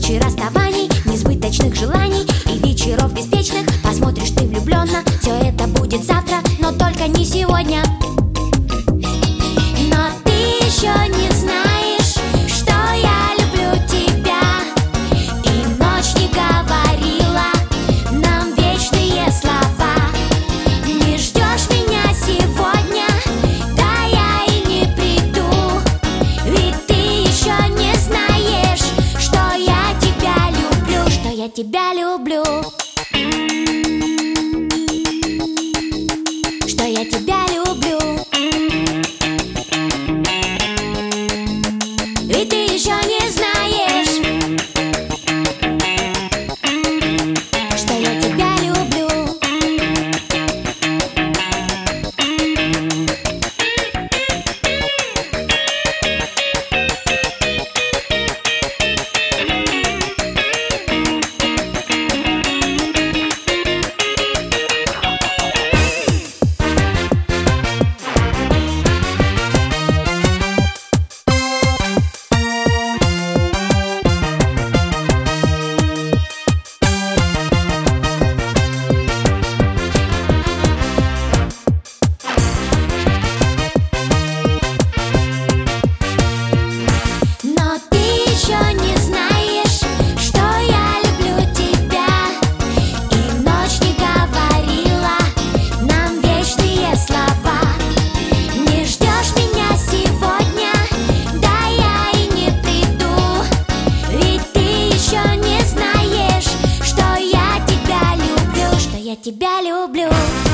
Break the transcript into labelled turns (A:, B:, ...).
A: Ночи расставаний, несбыточных желаний и вечеров беспечных. Посмотришь ты влюбленно, все это будет завтра, но только не сегодня. Но ты еще не знаешь, что я люблю тебя. И ночь не говорила нам вечные слова. Не ждешь меня сегодня, да я и не приду. Ведь ты еще не знаешь, что я тебя люблю, что я тебя люблю. Что я тебя люблю. И ты еще не знаешь, что я тебя люблю. Я тебя люблю.